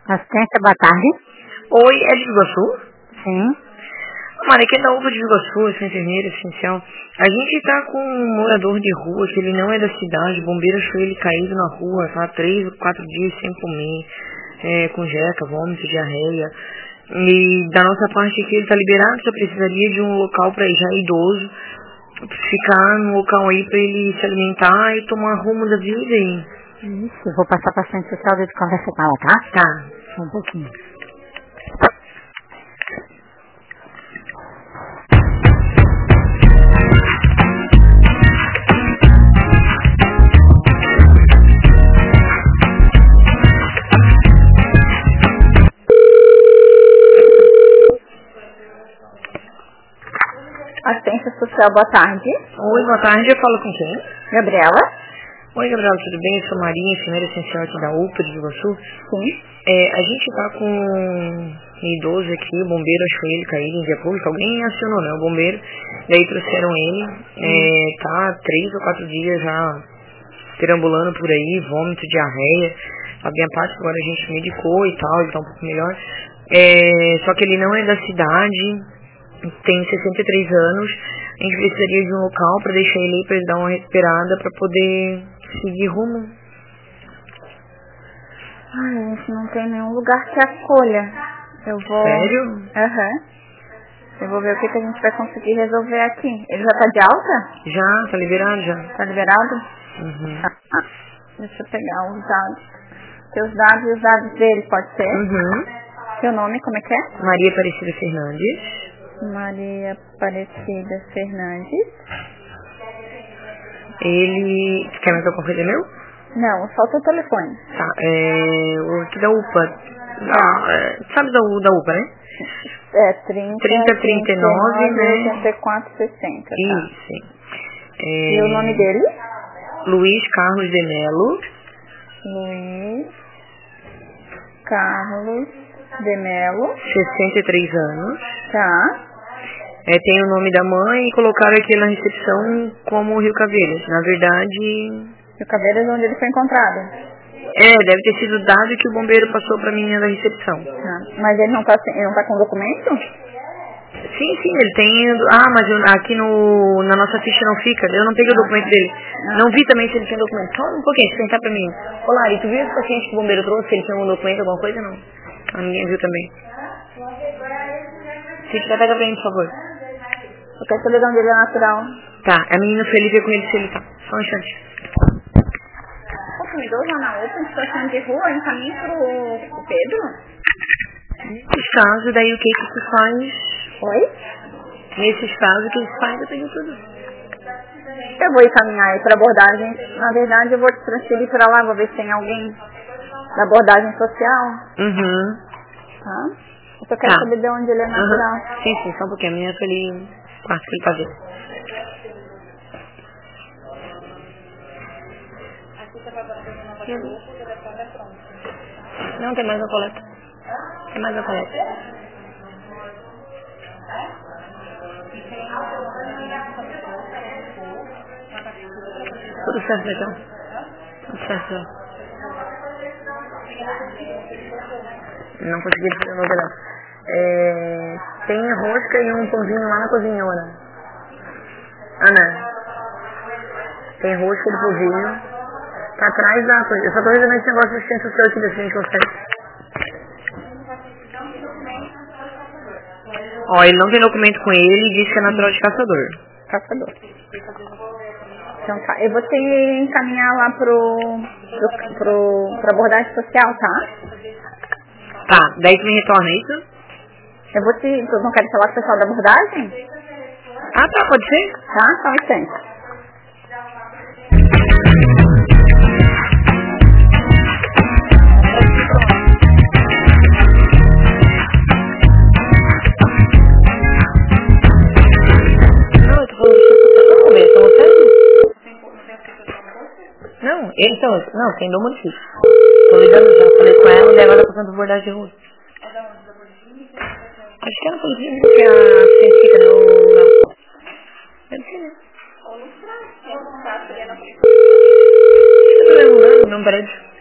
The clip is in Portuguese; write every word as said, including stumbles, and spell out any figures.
Assistência, boa tarde. Oi, é de Iguaçu? Sim. Mano, aqui é da U P A de Iguaçu, eu sou enfermeira essencial. A gente tá com um morador de rua, que ele não é da cidade, o bombeiro achou ele caído na rua, tá? Três ou quatro dias sem comer, é, com jeca, vômito, diarreia. E da nossa parte aqui ele tá liberado, só precisaria de um local pra ele, já é idoso, ficar num local aí pra ele se alimentar e tomar rumo da vida aí. Isso, eu vou passar para a assistente social de conversa com ela, tá? Tá. Só um pouquinho. Assistência social, boa tarde. Oi, boa tarde, eu falo com quem? Gabriela? Oi, Gabriela, tudo bem? Eu sou Marinha, enfermeira essencial aqui da U P A de Iguaçu. Sim. É, a gente tá com um idoso aqui, o bombeiro achou ele caído em via pública, alguém acionou, né, o bombeiro, daí trouxeram ele, é, tá três ou quatro dias já perambulando por aí, vômito, diarreia, a minha parte agora a gente medicou e tal, ele tá um pouco melhor, é, só que ele não é da cidade, tem sessenta e três anos, a gente precisaria de um local pra deixar ele aí, pra ele dar uma respirada, pra poder seguir rumo. Ai, a gente não tem nenhum lugar que acolha. Eu vou... Sério? Aham. Eu vou ver o que, que a gente vai conseguir resolver aqui. Ele já tá de alta? Já, tá liberado já. Tá liberado? Uhum. Tá. Ah, deixa eu pegar os dados. Seus dados e os dados dele, pode ser? Uhum. Seu nome, como é que é? Maria Aparecida Fernandes. Maria Aparecida Fernandes. Ele... Quer mais alguma coisa meu? Não, só o seu telefone. Tá, é... O aqui da U P A. Ah, é, sabe da, U- da U P A, né? É trinta, trinta, trinta e nove, né? oitenta e quatro, sessenta, tá? Isso. É... E o nome dele? Luiz Carlos de Melo. Luiz Carlos de Melo. sessenta e três anos. Tá. É, tem o nome da mãe e colocaram aqui na recepção como Rio Caveiras. Na verdade... E o Caveiras onde ele foi encontrado? É, deve ter sido o dado que o bombeiro passou pra mim da recepção. Tá. Mas ele não tá, sem- ele não tá com documento? Sim, sim, ele tem... Ah, mas eu- aqui no, na nossa ficha não fica. Eu não peguei o Ah, documento tá. dele. Ah, Não vi também se ele tinha documento. Só um pouquinho, se perguntar pra mim. Olá, e tu viu esse paciente que o bombeiro trouxe? Se ele tinha algum documento, alguma coisa? Não. A ninguém viu também. Se tiver, pega pra mim, por favor. eu quero saber de onde ele é natural. Tá, a menina Felipe é com ele se ele tá. Só um instante. Consumidor já na outra em situação de rua, encaminho pro, pro Pedro? Nesses casos, daí o que que se faz? Oi? Nesses casos, o que se faz? Eu tenho tudo. Eu vou encaminhar aí pra abordagem. Na verdade, eu vou te transferir pra lá, vou ver se tem alguém da abordagem social. Uhum. Tá? Eu só quero Tá. saber de onde ele é natural. Uhum. Sim, sim, só um pouquinho. A menina foi ali, quarto que ele tá vendo. Não, tem mais uma coleta. Tem mais uma coleta. Tudo certo, então. Tudo certo. Não consegui fazer o nome, não. É, tem rosca e um pãozinho lá na cozinhona. Ana, tem rosca e pãozinho. Tá atrás da coisa. Eu só tô resolvendo esse negócio de assistência social aqui, ver se a gente consegue. Ó, ele não tem documento com ele e diz que é natural de caçador. Caçador. Então tá, eu vou te encaminhar lá pro, pro, pro, pra abordagem social, tá? Tá, daí tu me retorna isso? Eu vou te, tu não quer falar com o pessoal da abordagem? Ah, tá, pode ser? Tá? Só um instante. Não, eu tô falando de assistência social mesmo, então você... Não, ele então, não, tem do município. Tô ligando já, falei com ela e agora tá passando por abordagem de rua. Acho que ela falou que a assistência fica no... Não. Deve ser, né? Não tem problema, não, não, prédio.